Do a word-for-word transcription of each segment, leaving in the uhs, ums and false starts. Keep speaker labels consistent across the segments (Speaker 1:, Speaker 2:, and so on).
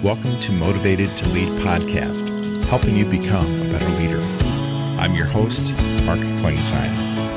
Speaker 1: Welcome to Motivated to Lead podcast, helping you become a better leader. I'm your host, Mark Klingstein.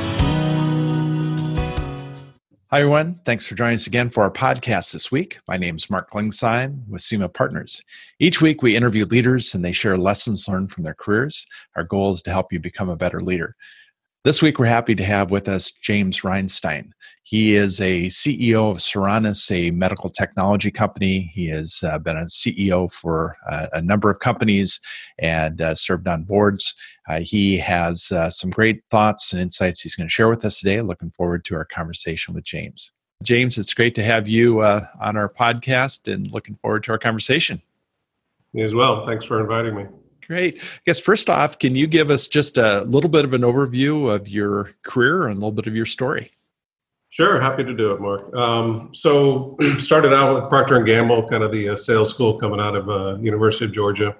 Speaker 1: Hi, everyone. Thanks for joining us again for our podcast this week. My name is Mark Klingstein with SEMA Partners. Each week, we interview leaders and they share lessons learned from their careers. Our goal is to help you become a better leader. This week, we're happy to have with us James Reinstein. He is a C E O of Seronis, a medical technology company. He has uh, been a C E O for uh, a number of companies and uh, served on boards. Uh, he has uh, some great thoughts and insights he's going to share with us today. Looking forward to our conversation with James. James, it's great to have you uh, on our podcast and looking forward to our conversation.
Speaker 2: Me as well. Thanks for inviting me.
Speaker 1: Great. I guess first off, can you give us just a little bit of an overview of your career and a little bit of your story?
Speaker 2: Sure. Happy to do it, Mark. Um, so started out with Procter and Gamble, kind of the uh, sales school coming out of uh, University of Georgia,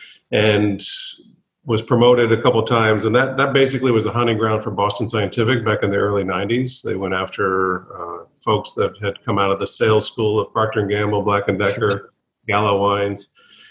Speaker 2: and was promoted a couple of times. And that, that basically was the hunting ground for Boston Scientific back in the early nineties. They went after uh, folks that had come out of the sales school of Procter and Gamble, Black and Decker, Gallo Wines.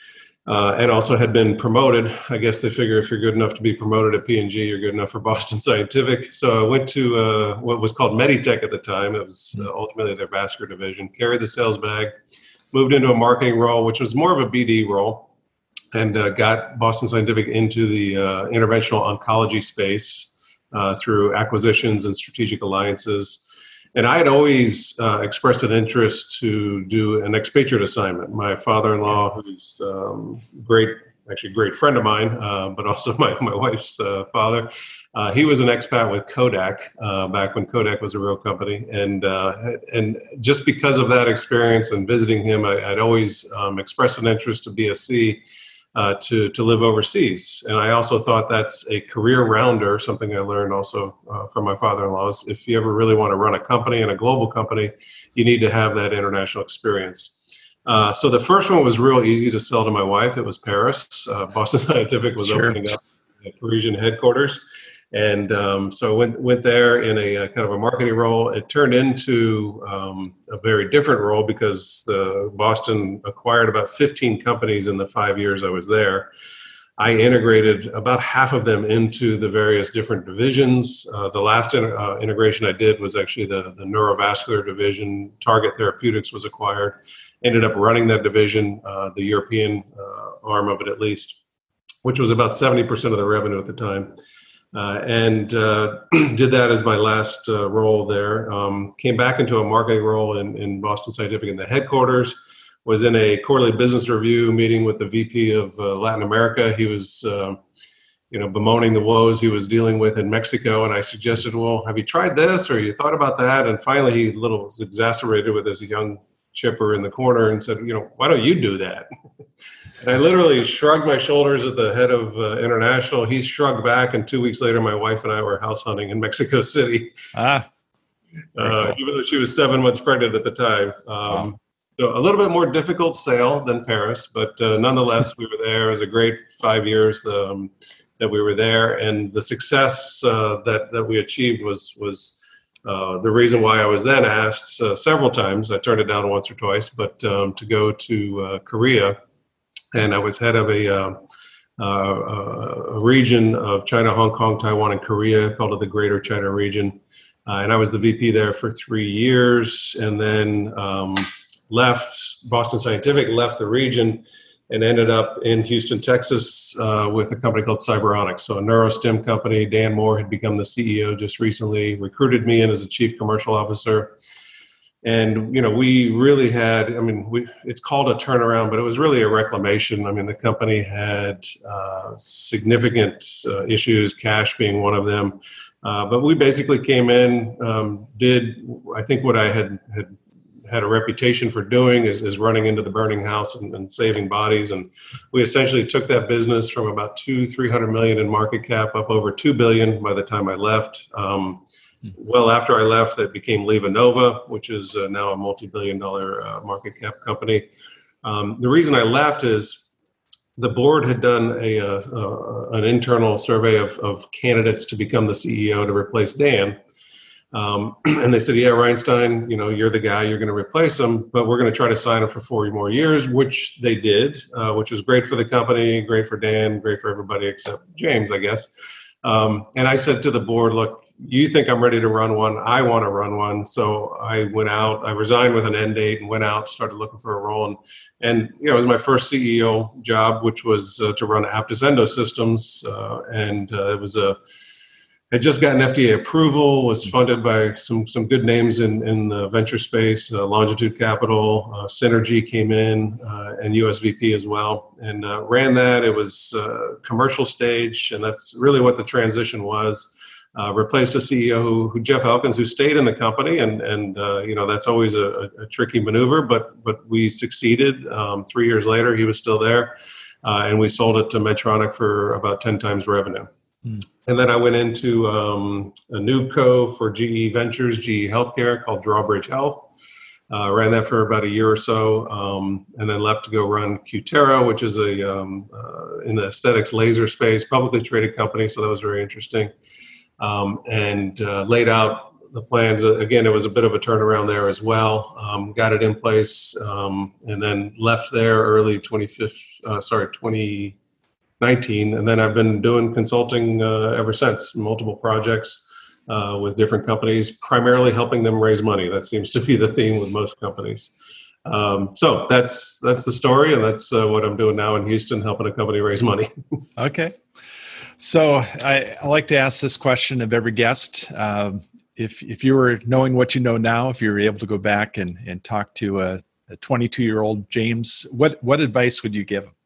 Speaker 2: Uh, and also had been promoted. I guess they figure if you're good enough to be promoted at P and G, you're good enough for Boston Scientific. So I went to uh, what was called Meditech at the time. It was uh, ultimately their vascular division. Carried the sales bag, moved into a marketing role, which was more of a B D role, and uh, got Boston Scientific into the uh, interventional oncology space uh, through acquisitions and strategic alliances. And I had always uh, expressed an interest to do an expatriate assignment. My father-in-law, who's um, great, actually a great friend of mine, uh, but also my, my wife's uh, father, uh, he was an expat with Kodak uh, back when Kodak was a real company. And uh, and just because of that experience and visiting him, I, I'd always um, expressed an interest to B S C uh, to, to live overseas. And I also thought that's a career rounder, something I learned also uh, from my father-in-law's. If you ever really want to run a company and a global company, you need to have that international experience. Uh, so the first one was real easy to sell to my wife. It was Paris. Uh, Boston Scientific was
Speaker 1: Sure.
Speaker 2: opening up a Parisian headquarters. And um, so I went, went there in a, a kind of a marketing role. It turned into um, a very different role because the Boston acquired about fifteen companies in the five years I was there. I integrated about half of them into the various different divisions. Uh, the last in, uh, integration I did was actually the, the neurovascular division. Target Therapeutics was acquired. Ended up running that division, uh, the European uh, arm of it at least, which was about seventy percent of the revenue at the time. Uh, and uh, did that as my last uh, role there. Um, came back into a marketing role in, in Boston Scientific in the headquarters. Was in a quarterly business review meeting with the V P of uh, Latin America. He was, uh, you know, bemoaning the woes he was dealing with in Mexico. And I suggested, well, have you tried this or you thought about that? And finally, he a little was exacerbated with this young chipper in the corner and said, you know, why don't you do that? And I literally shrugged my shoulders at the head of uh, international. He shrugged back, and two weeks later, my wife and I were house hunting in Mexico City.
Speaker 1: Ah,
Speaker 2: uh,
Speaker 1: cool.
Speaker 2: Even though she was seven months pregnant at the time. Um,
Speaker 1: Wow.
Speaker 2: So a little bit more difficult sale than Paris, but uh, nonetheless, we were there. It was a great five years um, that we were there, and the success uh, that that we achieved was was uh, the reason why I was then asked uh, several times. I turned it down once or twice, but um, to go to uh, Korea. And I was head of a, uh, uh, a region of China, Hong Kong, Taiwan, and Korea, called it the Greater China region. Uh, and I was the V P there for three years and then um, left Boston Scientific, left the region, and ended up in Houston, Texas uh, with a company called Cyberonics. So a neurostim company. Dan Moore had become the C E O just recently, recruited me in as a chief commercial officer. And, you know, we really had, I mean, we, it's called a turnaround, but it was really a reclamation. I mean, the company had uh, significant uh, issues, cash being one of them. Uh, but we basically came in, um, did, I think what I had had, had a reputation for doing is, is running into the burning house and, and saving bodies. And we essentially took that business from about two, three hundred million in market cap up over two billion by the time I left. Um, Well, after I left, that became LivaNova, which is uh, now a multi-billion dollar uh, market cap company. Um, the reason I left is the board had done a, uh, uh, an internal survey of, of candidates to become the C E O to replace Dan. Um, and they said, yeah, Reinstein, you know, you're the guy, you're going to replace him, but we're going to try to sign him for four more years, which they did, uh, which was great for the company, great for Dan, great for everybody except James, I guess. Um, and I said to the board, look, you think I'm ready to run one. I want to run one. So I went out, I resigned with an end date and went out, started looking for a role. And, and you know, it was my first C E O job, which was uh, to run Aptus Endosystems. Uh, and uh, it was a, had just gotten F D A approval, was funded by some some good names in, in the venture space, uh, Longitude Capital, uh, Synergy came in, uh, and U S V P as well, and uh, ran that. It was uh, commercial stage, and that's really what the transition was. Uh, replaced a C E O who, who Jeff Elkins, who stayed in the company, and and uh, you know that's always a, a, a tricky maneuver, but but we succeeded. Um, three years later, he was still there, uh, and we sold it to Medtronic for about ten times revenue. Mm. And then I went into um, a new co for G E Ventures, G E Healthcare, called Drawbridge Health. Uh, ran that for about a year or so, um, and then left to go run Cutera, which is a um, uh, in the aesthetics laser space, publicly traded company. So that was very interesting. Um, and uh, laid out the plans. Again, it was a bit of a turnaround there as well. Um, got it in place, um, and then left there early twenty-fifth. Uh, sorry, twenty nineteen, and then I've been doing consulting uh, ever since. Multiple projects uh, with different companies, primarily helping them raise money. That seems to be the theme with most companies. Um, so that's that's the story, and that's uh, what I'm doing now in Houston, helping a company raise money.
Speaker 1: Okay. So I, I like to ask this question of every guest. Um, if if you were knowing what you know now, if you were able to go back and, and talk to a, a twenty-two-year-old James, what, what advice would you give him?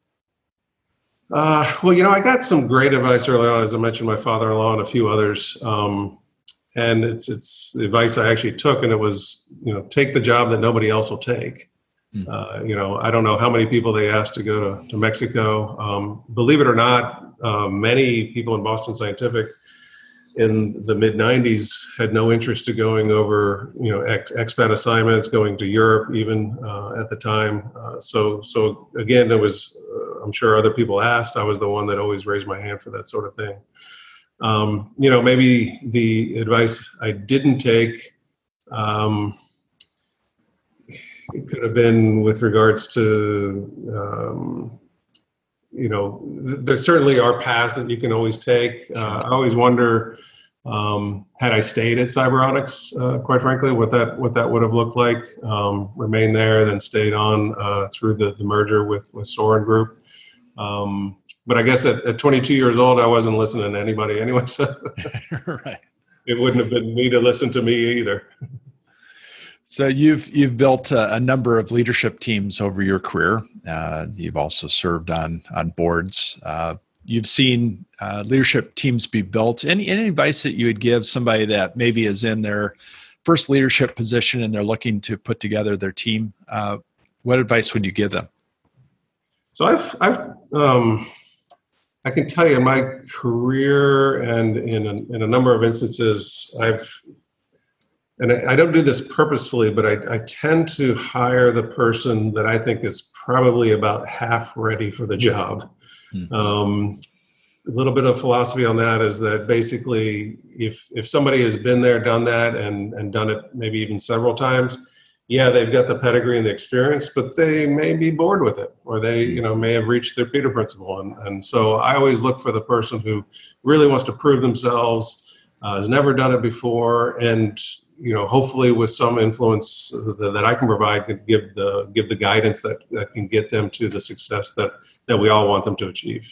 Speaker 2: Uh, well, you know, I got some great advice early on, as I mentioned, my father-in-law and a few others. Um, and it's it's the advice I actually took, and it was, you know, take the job that nobody else will take. Mm. Uh, you know, I don't know how many people they asked to go to, to Mexico. Um, believe it or not, uh, many people in Boston Scientific in the mid nineties had no interest to going over, you know, ex- expat assignments, going to Europe even uh, at the time. Uh, so, so again, there was, uh, I'm sure other people asked. I was the one that always raised my hand for that sort of thing. Um, you know, maybe the advice I didn't take, um, it could have been with regards to, um, you know, th- there certainly are paths that you can always take. Uh, I always wonder, um, had I stayed at Cyberonics, uh, quite frankly, what that what that would have looked like. Um, remained there, then stayed on uh, through the, the merger with with Soren Group. Um, but I guess at, at twenty-two years old, I wasn't listening to anybody anyway. So
Speaker 1: right.
Speaker 2: It wouldn't have been me to listen to me either.
Speaker 1: So you've you've built a, a number of leadership teams over your career. Uh, you've also served on on boards. Uh, you've seen uh, leadership teams be built. Any any advice that you would give somebody that maybe is in their first leadership position and they're looking to put together their team? Uh, what advice would you give them?
Speaker 2: So I've I've um, I can tell you in my career and in a, in a number of instances I've. And I don't do this purposefully, but I, I tend to hire the person that I think is probably about half ready for the job. Mm-hmm. Um, a little bit of philosophy on that is that basically if if somebody has been there, done that, and, and done it maybe even several times, yeah, they've got the pedigree and the experience, but they may be bored with it, or they you know may have reached their Peter principle. And, and so I always look for the person who really wants to prove themselves, uh, has never done it before, and you know, hopefully with some influence that, that I can provide, can give the give the guidance that, that can get them to the success that, that we all want them to achieve.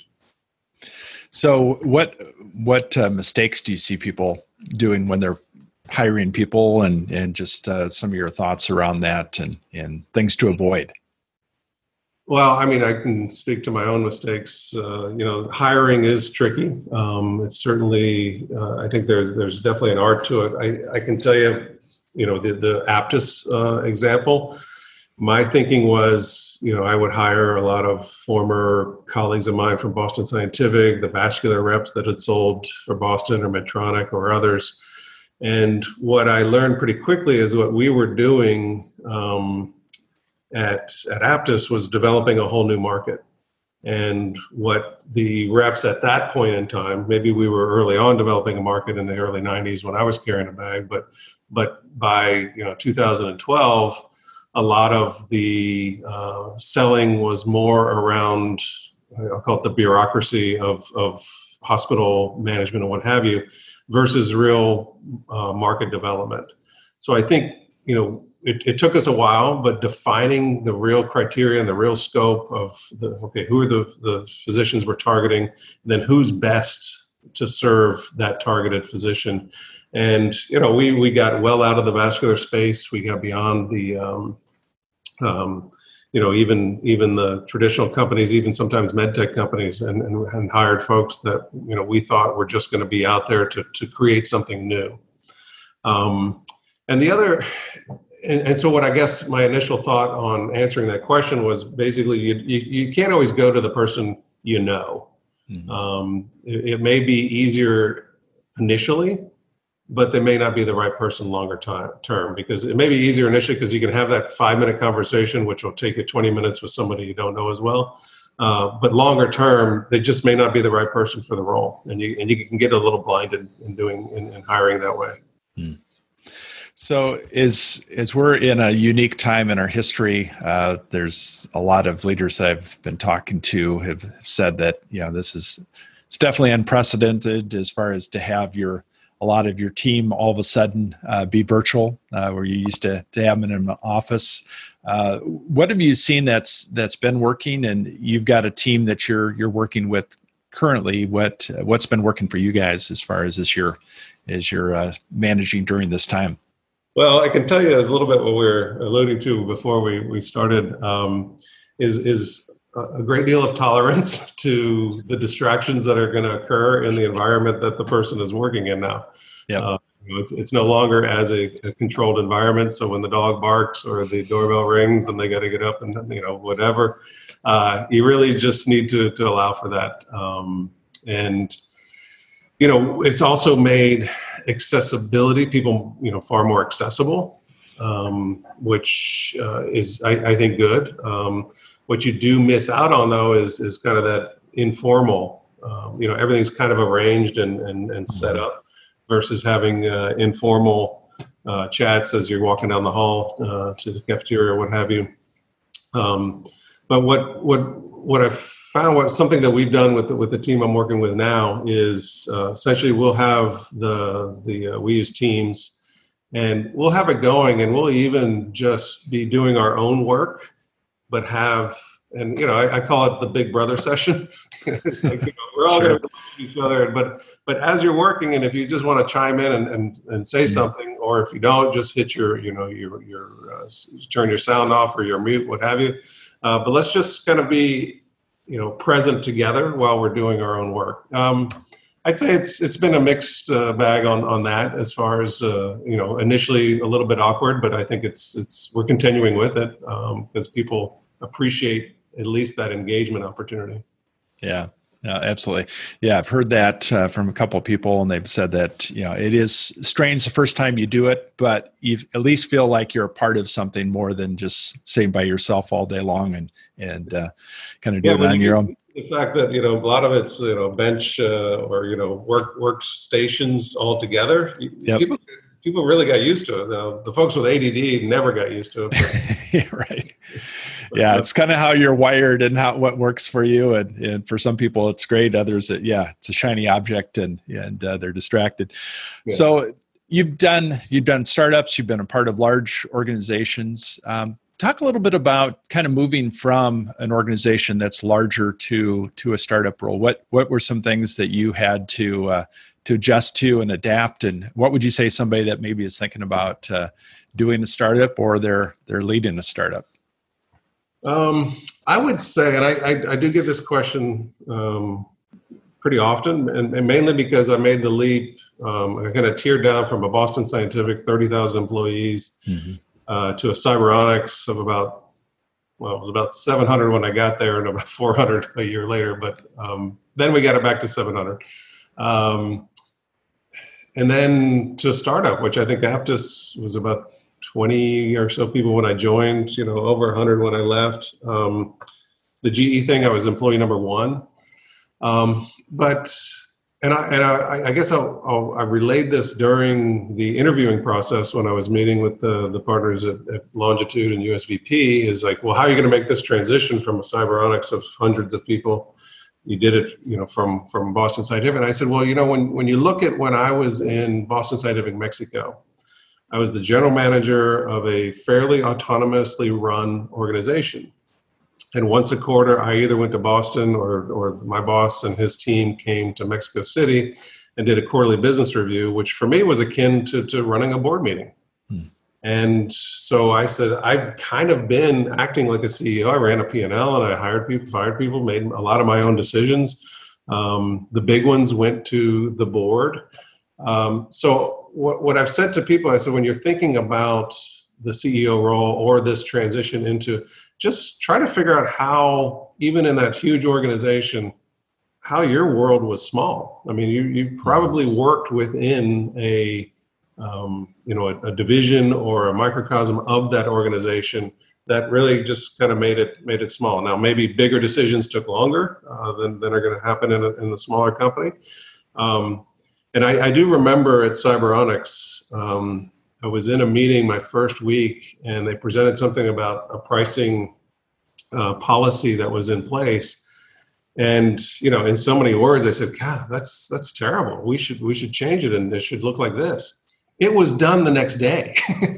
Speaker 1: So, what what uh, mistakes do you see people doing when they're hiring people, and and just uh, some of your thoughts around that, and and things to avoid?
Speaker 2: Well, I mean, I can speak to my own mistakes. Uh, you know, hiring is tricky. Um, it's certainly, uh, I think there's there's definitely an art to it. I, I can tell you, you know, the, the Aptus uh, example, my thinking was, you know, I would hire a lot of former colleagues of mine from Boston Scientific, the vascular reps that had sold for Boston or Medtronic or others. And what I learned pretty quickly is what we were doing um, At, at Aptus was developing a whole new market. And what the reps at that point in time, maybe we were early on developing a market in the early nineties when I was carrying a bag, but but by you know two thousand twelve, a lot of the uh, selling was more around, I'll call it the bureaucracy of, of hospital management and what have you, versus real uh, market development. So I think, you know, it, it took us a while, but defining the real criteria and the real scope of the, okay, who are the, the physicians we're targeting, then who's best to serve that targeted physician. And, you know, we, we got well out of the vascular space. We got beyond the, um, um, you know, even even the traditional companies, even sometimes med tech companies, and, and, and hired folks that, you know, we thought were just going to be out there to, to create something new. Um, and the other, and, and so what I guess my initial thought on answering that question was basically you, you, you can't always go to the person you know. Mm-hmm. Um, it, it may be easier initially, but they may not be the right person longer time, term, because it may be easier initially because you can have that five minute conversation, which will take you twenty minutes with somebody you don't know as well. Uh, but longer term, they just may not be the right person for the role. And you and you can get a little blinded in doing in, in hiring that way.
Speaker 1: Hmm. So as, as we're in a unique time in our history, uh, there's a lot of leaders that I've been talking to have said that, you know, this is, it's definitely unprecedented as far as to have your a lot of your team all of a sudden uh, be virtual, uh, where you used to, to have them in an office. Uh, what have you seen that's that's been working? And you've got a team that you're you're working with currently. What what's been working for you guys as far as this year as you're uh, managing during this time?
Speaker 2: Well, I can tell you as a little bit what we were alluding to before we we started um, is is a great deal of tolerance to the distractions that are going to occur in the environment that the person is working in now.
Speaker 1: Yep.
Speaker 2: Uh, you know, it's it's no longer as a, a controlled environment. So when the dog barks or the doorbell rings and they got to get up and, you know, whatever, uh, you really just need to to allow for that. Um, and you know, it's also made accessibility people, you know, far more accessible, um, which uh, is I, I think good. Um, What you do miss out on, though, is is kind of that informal, um, you know, everything's kind of arranged and, and, and set up versus having uh, informal uh, chats as you're walking down the hall uh, to the cafeteria or what have you. Um, but what what what I found, what something that we've done with the, with the team I'm working with now is uh, essentially we'll have the the uh, we use Teams, and we'll have it going, and we'll even just be doing our own work. But have, and you know, I, I call it the Big Brother session. It's like, you know, we're all sure. going to remind each other, but but as you're working, and if you just want to chime in and, and, and say mm-hmm. something, or if you don't, just hit your, you know, your your uh, turn your sound off or your mute, what have you. Uh, but let's just kind of be, you know, present together while we're doing our own work. Um, I'd say it's it's been a mixed uh, bag on on that as far as uh, you know, initially a little bit awkward, but I think it's it's we're continuing with it because um, people appreciate at least that engagement opportunity.
Speaker 1: Yeah, yeah, absolutely. Yeah, I've heard that uh, from a couple of people, and they've said that, you know, it is strange the first time you do it, but you at least feel like you're a part of something more than just sitting by yourself all day long and and uh, kind of do yeah, it on your own.
Speaker 2: The fact that, you know, a lot of it's, you know, bench uh, or, you know, work workstations all together. Yep. People people really got used to it. The, the folks with A D D never got used to it.
Speaker 1: Yeah, right. Yeah, it's kind of how you're wired and how what works for you, and, and for some people it's great. Others, it, yeah, it's a shiny object and and uh, they're distracted. Yeah. So you've done you've done startups. You've been a part of large organizations. Um, talk a little bit about kind of moving from an organization that's larger to to a startup role. What what were some things that you had to uh, to adjust to and adapt? And what would you say somebody that maybe is thinking about uh, doing a startup or they're they're leading a startup?
Speaker 2: Um, I would say, and I, I, I do get this question um, pretty often, and, and mainly because I made the leap. Um, I kind of teared down from a Boston Scientific, thirty thousand employees, mm-hmm. uh, to a Cyberonics of about, well, it was about seven hundred when I got there and about four hundred a year later. But um, then we got it back to seven hundred. Um, and then to a startup, which I think Aptus was about twenty or so people when I joined, you know, over one hundred when I left. Um, the G E thing, I was employee number one. Um, but and I and I, I guess I'll, I'll, I relayed this during the interviewing process when I was meeting with the, the partners at, at Longitude and U S V P. Is like, well, how are you going to make this transition from a Cyberonics of hundreds of people? You did it, you know, from from Boston Scientific. And I said, well, you know, when when you look at when I was in Boston Scientific, Mexico, I was the general manager of a fairly autonomously run organization. And once a quarter, I either went to Boston or, or my boss and his team came to Mexico City and did a quarterly business review, which for me was akin to, to running a board meeting. Hmm. And so I said, I've kind of been acting like a C E O. I ran a P and L and I hired people, fired people, made a lot of my own decisions. Um, the big ones went to the board. Um, so what, what I've said to people, I said, when you're thinking about the C E O role or this transition into, just try to figure out how, even in that huge organization, how your world was small. I mean, you you probably worked within a, um, you know, a, a division or a microcosm of that organization that really just kind of made it made it small. Now, maybe bigger decisions took longer uh, than, than are going to happen in a, in the smaller company. Um, and I, I do remember at Cyberonics, um, I was in a meeting my first week, and they presented something about a pricing uh, policy that was in place. And you know, in so many words, I said, "God, that's that's terrible. We should we should change it, and it should look like this." It was done the next day,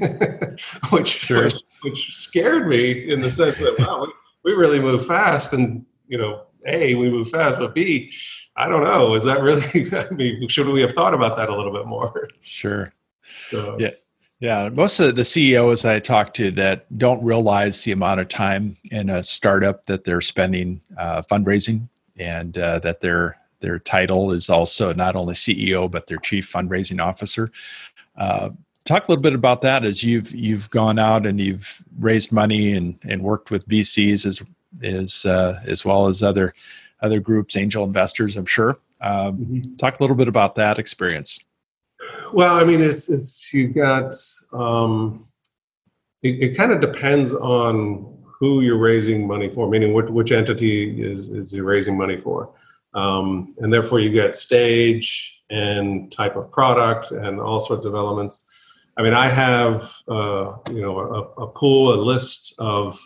Speaker 2: which, sure. which which scared me in the sense that wow, we, we really move fast, and you know, A, we move fast, but B, I don't know, is that really? I mean, should we have thought about that a little bit more?
Speaker 1: Sure.
Speaker 2: So,
Speaker 1: yeah. Yeah, most of the C E Os I talk to that don't realize the amount of time in a startup that they're spending uh, fundraising, and uh, that their their title is also not only C E O but their chief fundraising officer. Uh, talk a little bit about that as you've you've gone out and you've raised money and, and worked with V Cs as as uh, as well as other other groups, angel investors, I'm sure. Um, mm-hmm. Talk a little bit about that experience.
Speaker 2: Well, I mean, it's, it's, you've got, um, it, it kind of depends on who you're raising money for, meaning which, which entity is, is you're raising money for. Um, and therefore you get stage and type of product and all sorts of elements. I mean, I have, uh, you know, a, a pool, a list of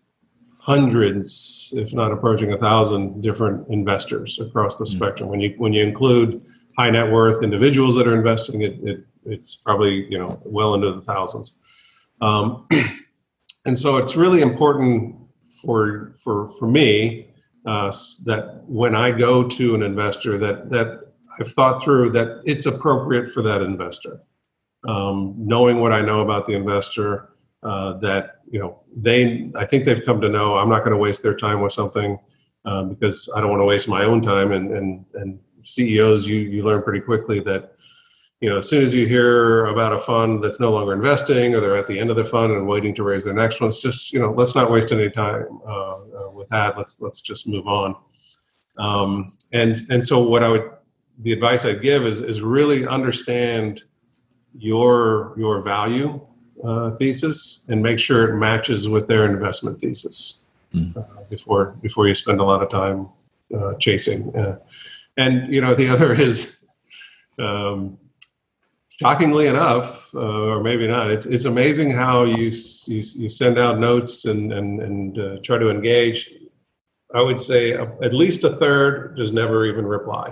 Speaker 2: hundreds, if not approaching a thousand different investors across the mm-hmm. spectrum. When you, when you include high net worth individuals that are investing, it, it it's probably, you know, well into the thousands. Um, and so it's really important for for for me uh, that when I go to an investor, that that I've thought through that it's appropriate for that investor. Um, knowing what I know about the investor, uh, that you know they, I think they've come to know I'm not going to waste their time with something uh, because I don't want to waste my own time, and and and. C E Os, you you learn pretty quickly that, you know, as soon as you hear about a fund that's no longer investing or they're at the end of their fund and waiting to raise their next one, it's just, you know, let's not waste any time uh, uh, with that. Let's let's just move on. Um, and and so what I would, the advice I'd give is is really understand your your value uh, thesis and make sure it matches with their investment thesis mm. uh, before before you spend a lot of time uh, chasing. Uh, And, you know, the other is, um, shockingly enough, uh, or maybe not, it's it's amazing how you you, you send out notes and, and, and uh, try to engage. I would say a, at least a third does never even reply.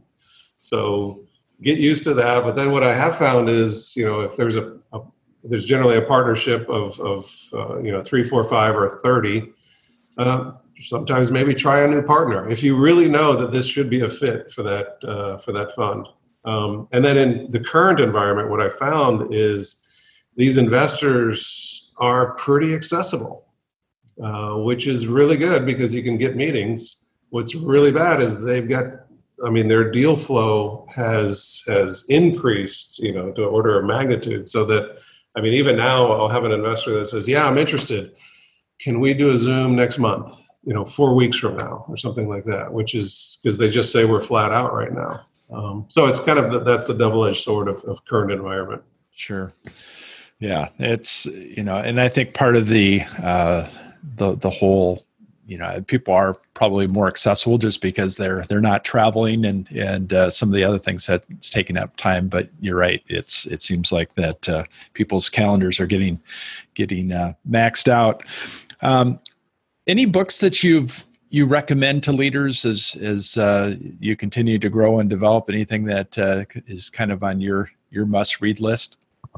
Speaker 2: So get used to that. But then what I have found is, you know, if there's a, a there's generally a partnership of, of uh, you know, three, four, five, or thirty, uh, sometimes maybe try a new partner if you really know that this should be a fit for that uh, for that fund. Um, and then in the current environment, what I found is these investors are pretty accessible, uh, which is really good because you can get meetings. What's really bad is they've got, I mean, their deal flow has has increased, you know, to an order of magnitude, so that, I mean, even now I'll have an investor that says, "Yeah, I'm interested. Can we do a Zoom next month? You know, four weeks from now," or something like that, which is because they just say we're flat out right now. Um, so it's kind of the, that's the double-edged sword of, of current environment.
Speaker 1: Sure. Yeah, it's, you know, and I think part of the uh, the the whole, you know, people are probably more accessible just because they're they're not traveling and and uh, some of the other things that's taking up time. But you're right; it's it seems like that uh, people's calendars are getting getting uh, maxed out. Um, any books that you've you recommend to leaders as as uh, you continue to grow and develop? Anything that uh, is kind of on your your must read list?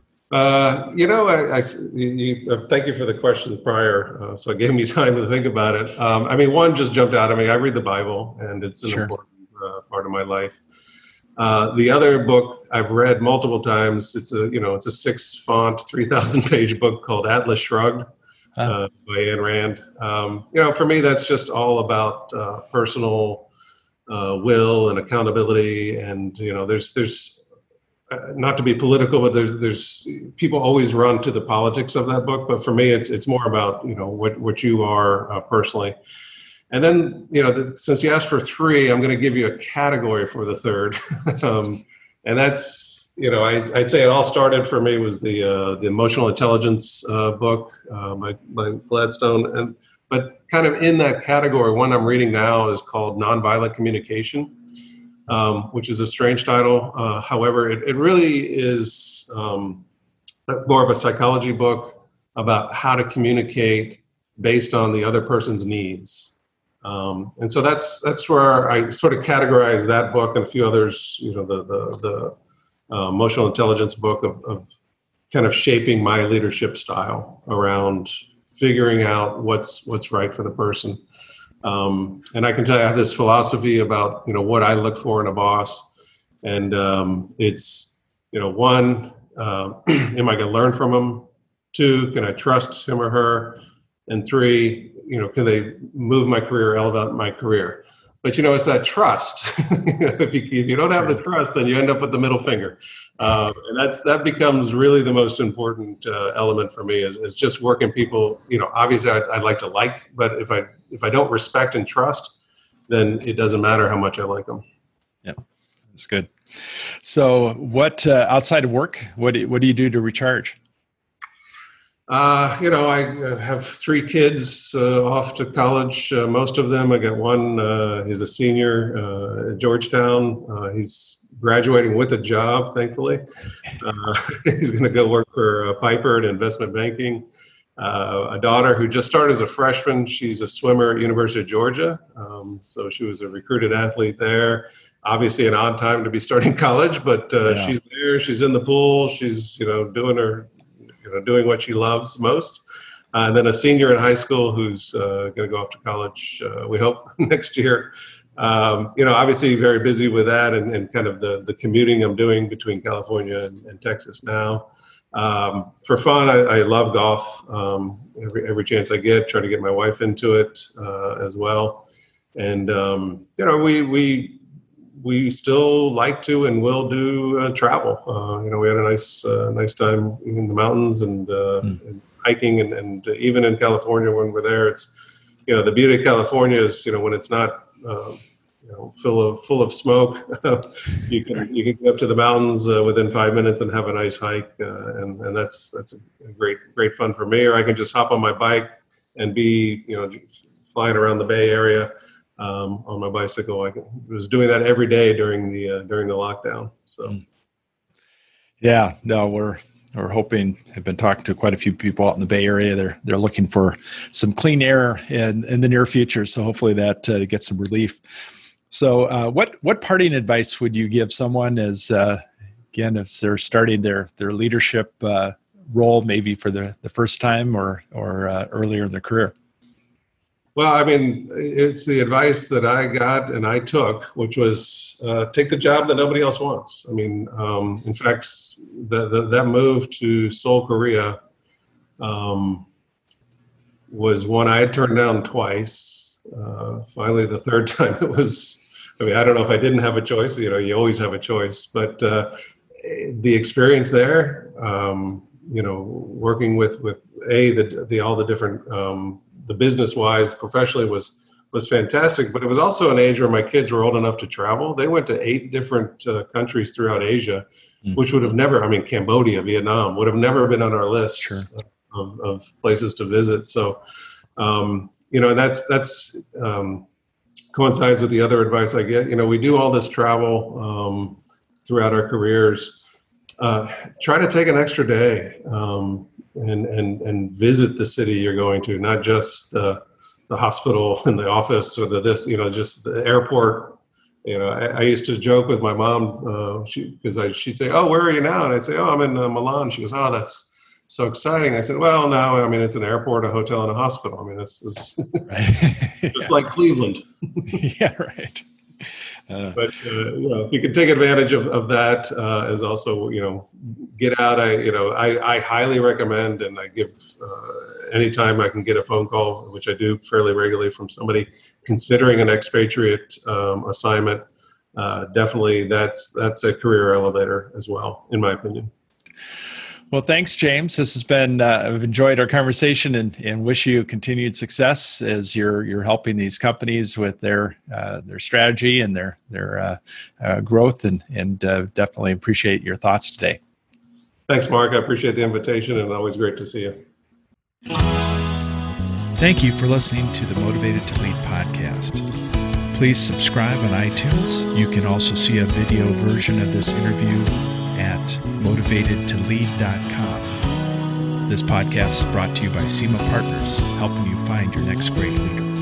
Speaker 2: Uh, you know, I, I you, uh, thank you for the question prior, uh, so it gave me time to think about it. Um, I mean, one just jumped out at me. I read the Bible, and it's an
Speaker 1: Sure.
Speaker 2: important uh, part of my life. Uh, the other book I've read multiple times. It's a you know, it's a six font, three thousand page book called Atlas Shrugged
Speaker 1: Huh.
Speaker 2: uh, by Ayn Rand. Um, you know, for me, that's just all about uh, personal uh, will and accountability, and you know, there's there's. Uh, not to be political, but there's there's people always run to the politics of that book. But for me, it's it's more about you know what what you are uh, personally. And then you know the, since you asked for three, I'm going to give you a category for the third, um, and that's you know I, I'd say it all started for me was the uh, the emotional intelligence uh, book uh, by, by Gladstone, and but kind of in that category, one I'm reading now is called Nonviolent Communication. Um, which is a strange title. Uh, however, it, it really is um, more of a psychology book about how to communicate based on the other person's needs. Um, and so that's that's where I sort of categorize that book and a few others, you know, the the, the uh, emotional intelligence book of, of kind of shaping my leadership style around figuring out what's what's right for the person. Um, and I can tell you I have this philosophy about, you know, what I look for in a boss. And um, it's, you know, one, uh, am I going to learn from them? Two, can I trust him or her? And three, you know, can they move my career, elevate my career? But, you know, it's that trust. if, you, if you don't have the trust, then you end up with the middle finger. Uh, and that's that becomes really the most important uh, element for me is, is just working people. You know, obviously I'd, I'd like to like, but if I if I don't respect and trust, then it doesn't matter how much I like them.
Speaker 1: Yeah, that's good. So, what uh, outside of work, what do, what do you do to recharge?
Speaker 2: Uh, you know, I have three kids uh, off to college. Uh, most of them. I got one. Uh, he's a senior uh, at Georgetown. Uh, he's graduating with a job, thankfully. Uh, he's going to go work for uh, Piper in investment banking. Uh, a daughter who just started as a freshman. She's a swimmer at University of Georgia. Um, so she was a recruited athlete there. Obviously an odd time to be starting college, but uh, yeah. She's there. She's in the pool. She's, you know, doing her, you know, doing what she loves most. Uh, and then a senior in high school who's uh, going to go off to college, uh, we hope, next year. Um, you know, obviously very busy with that and, and kind of the, the commuting I'm doing between California and, and Texas now. Um, for fun, I, I love golf. Um, every, every chance I get, try to get my wife into it uh, as well. And, um, you know, we, we, we still like to and will do uh, travel. Uh, you know, we had a nice, uh, nice time in the mountains and, uh, mm. and hiking and, and even in California when we're there, it's, you know, the beauty of California is, you know, when it's not, uh, you know, full of full of smoke, you can you can get up to the mountains uh, within five minutes and have a nice hike, uh, and and that's that's a great great fun for me. Or I can just hop on my bike and be, you know, flying around the Bay Area um, on my bicycle. I was doing that every day during the uh, during the lockdown. So,
Speaker 1: yeah, no, we're. We're hoping, have been talking to quite a few people out in the Bay Area. They're they're looking for some clean air in, in the near future. So hopefully that uh, gets some relief. So uh, what what parting advice would you give someone as, uh, again, if they're starting their their leadership uh, role maybe for the, the first time or, or uh, earlier in their career?
Speaker 2: Well, I mean, it's the advice that I got and I took, which was uh, take the job that nobody else wants. I mean, um, in fact, the, the, that move to Seoul, Korea um, was one I had turned down twice. Uh, finally, the third time it was, I mean, I don't know if I didn't have a choice. You know, you always have a choice. But uh, the experience there, um, you know, working with, with A, the, the all the different um the business-wise, professionally was was fantastic, but it was also an age where my kids were old enough to travel. They went to eight different uh, countries throughout Asia, mm. which would have never, I mean, Cambodia, Vietnam, would have never been on our list
Speaker 1: sure.
Speaker 2: of, of places to visit. So, um, you know, that's that's um, coincides with the other advice I get. You know, we do all this travel um, throughout our careers. Uh, try to take an extra day um, and and and visit the city you're going to, not just the the hospital and the office or the this, you know, just the airport. You know, I, I used to joke with my mom uh, she because I she'd say, "Oh, where are you now?" And I'd say, "Oh, I'm in uh, Milan." She goes, "Oh, that's so exciting." I said, "Well, no, I mean, it's an airport, a hotel, and a hospital. I mean, it's, it's just yeah. like Cleveland."
Speaker 1: Yeah, right. Uh,
Speaker 2: but uh, you know, if you can take advantage of, of that uh, as also, you know, get out. I, you know, I, I highly recommend, and I give uh, anytime I can get a phone call, which I do fairly regularly, from somebody considering an expatriate um, assignment. Uh, definitely, that's that's a career elevator as well, in my opinion.
Speaker 1: Well, thanks, James. This has been, uh, I've enjoyed our conversation, and, and wish you continued success as you're you're helping these companies with their uh, their strategy and their their uh, uh, growth, and, and uh, definitely appreciate your thoughts today.
Speaker 2: Thanks, Mark. I appreciate the invitation, and always great to see you.
Speaker 1: Thank you for listening to the Motivated to Lead podcast. Please subscribe on iTunes. You can also see a video version of this interview at motivated to lead dot com. This podcast is brought to you by SEMA Partners, helping you find your next great leader.